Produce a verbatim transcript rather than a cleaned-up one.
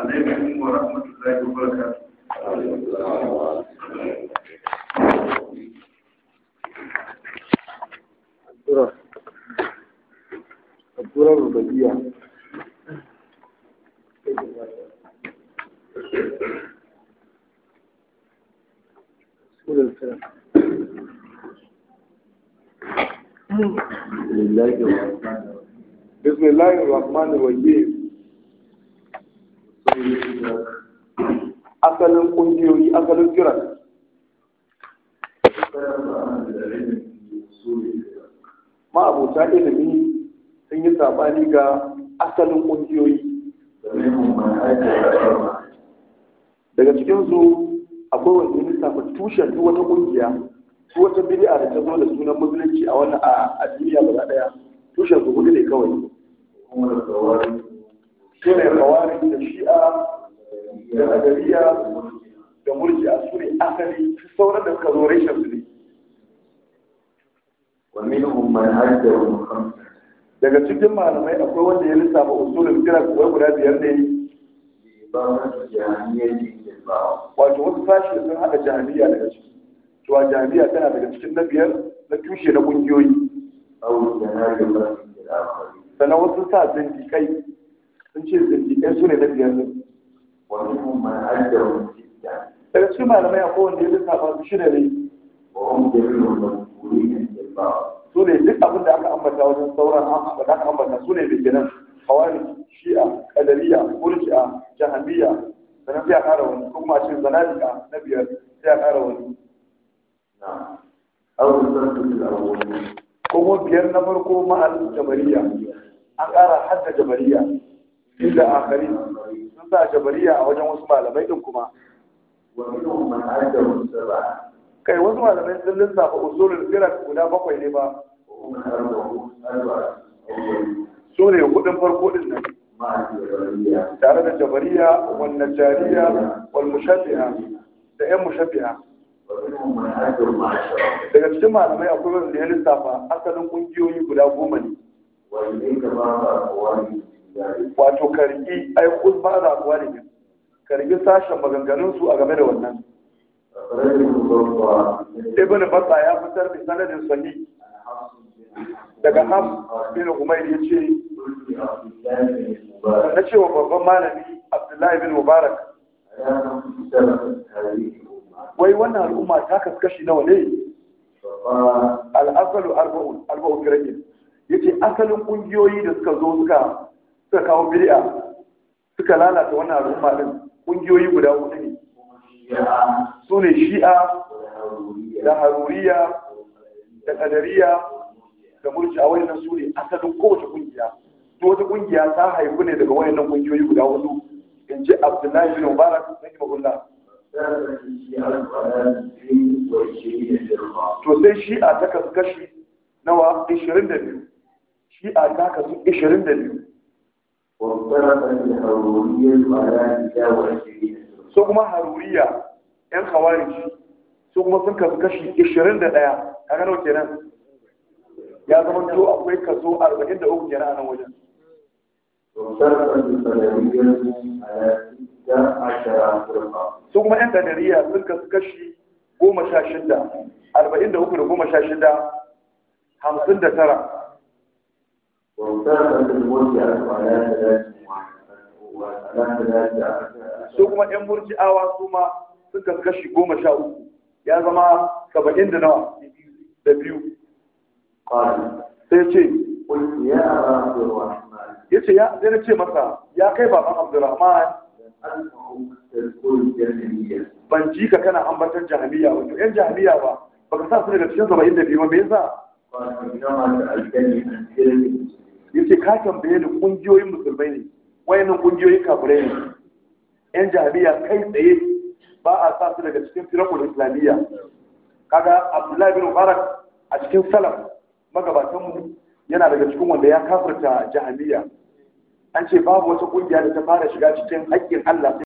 عليكم ورحمة الله وبركاته. الدورة الدورة الرباعية. بسم الله الرحمن الرحيم. asalin kungiyoyi asalin kiran ma'abota ilimi sun yi sabani ga asalin kungiyoyi daga cikinsu akwai wanda ya lissafa tushen duk wata kungiya ko wata bid'a da ta zo da sunan musulunci a wannan a duniya gaba daya tushen su hudu ne kawai su ne kawari da shi'a da adariya da murji'a su ne asali sauran da suka zo reshen su ne daga cikin malamai akwai wanda ya lissafa usulul fiqh kuwa guda biyar ne wato wasu sashi sun haɗa jahiliya daga ciki cewa jahiliya tana daga cikin na biyar na tushe na ƙungiyoyi sannan wasu sa zindiƙai sun ce zindiƙai su ne na biyar ne daga cikin malamai akwai wanda ya lissafa su shida ne su ne duk abin da aka ambata wajen sauran da aka ambata su ne bikinan hawari shi'a kadariya murji'a jahamiya sannan sai a ƙara wani ko kuma ce zanadika na biyar sai a ƙara wani ko kuma biyar na farko ma'al jabariya an ƙara hadda jabariya inda akari sun sa jabariya a wajen wasu malamai din kuma kai wasu malamai sun lissafa usulul fiqh guda bakwai ne ba su ne kudin farko din nan tare da jabariya wal najariya wal mushabbiha da yan mushabbiha daga cikin malamai akwai wanda ya lissafa asalin kungiyoyi guda goma ne wato karki ai uzba da kuwa ne karki sashen maganganun su a game da wannan ibn Battah ya fitar da sanadin sahih daga Ham bin Umayr yace na cewa babban malami Abdullahi bin Mubarak wai wannan al'umma ta kaskashi nawa ne al-asalu arba'un arba'u firaqin yace asalin kungiyoyi da suka zo suka suka kawo bid'a suka lalata wannan al'umma din kungiyoyi guda hudu ne su ne shi'a da haruriya da kadariya da murji'a wayannan su ne asalin kowace kungiya to wata kungiya ta haifu ne daga wayannan kungiyoyi guda hudu in ji Abdullahi bin Mubarak rahimahullah to sai shi'a ta kasu kashi nawa ishirin da biyu shi'a ta kasu ishirin da biyu so kuma haruriya yan khawarij so kuma sun kasu kashi ishirin da ɗaya kaga nawa kenan ya zama to akwai kaso arba'in da uku kenan a nan wajen su kuma yan kadariya sun kasu kashi goma sha shida arba'in da uku da goma sha shida hamsin da tara su kuma yan murji'awa su ma sun kasu kashi goma sha uku ya zama saba'in da nawa da biyu sai ce ya ce ya zai na ce masa ya kai baban Abdurrahman ban ji ka kana ambatan jahiliya wato yan jahiliya ba baka sa su daga cikin saba'in da biyu me yasa ya ce ka tambaye ni kungiyoyin musulmai ne wayannan kungiyoyin kafirai ne yan jahiliya kai tsaye ba a sa su daga cikin firakul islamiyya kaga Abdullahi bin Mubarak a cikin salaf magabatanmu yana daga cikin wanda ya kafirta jahiliya an ce babu wata kungiya da ta fara shiga cikin haƙƙin Allah